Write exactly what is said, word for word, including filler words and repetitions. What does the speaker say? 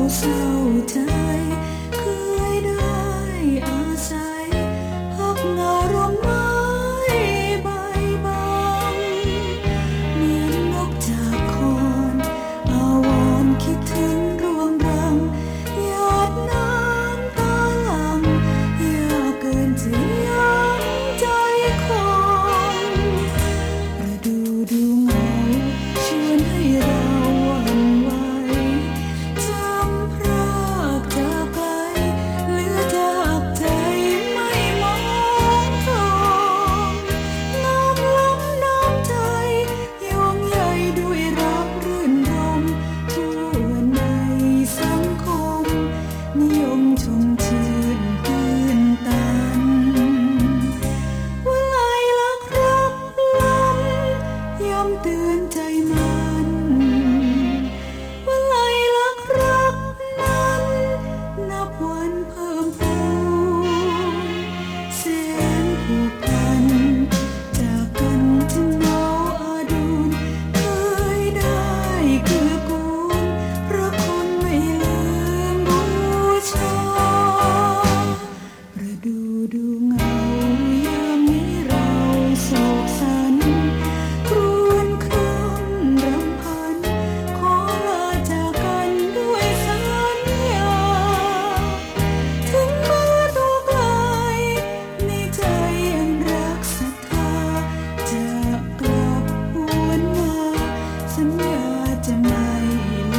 เศร้าใจเคยได้อาศัยพักเงารมไม้ใบบางเหมือนนกจากโคนอาวรณ์คิดถึงรวงรังหยาดน้ำตาหลั่งยากเกินจะยั้งใจคนประดูดูเหงาชวนให้เราหวั่นไหวจำพรากจากไกลเหลือจากใจไม่มองทองน้ำล้ำน้ำใจยวงใยด้วยรักรื่นรมทั่วในสังคมนิยมชมชื่นตื่นตันวลัยลักรักล้ำย้ำเตือนใจมันวลัยลักรักนั้นนับวันเพิ่มพูนแสนผูกพันจากกันถึงเนาอาดูลเคยได้เกื้อกูลเพราะคนไม่ลืมบูชาประดูดูเหงายามนี้เราโศกสันครวญครำรำพันขอลาจากกันด้วยสัญญาถึงแม้ตัวไกลในใจยังรักศรัทธาจะกลับหวนมาสัญญาจะไม่ลื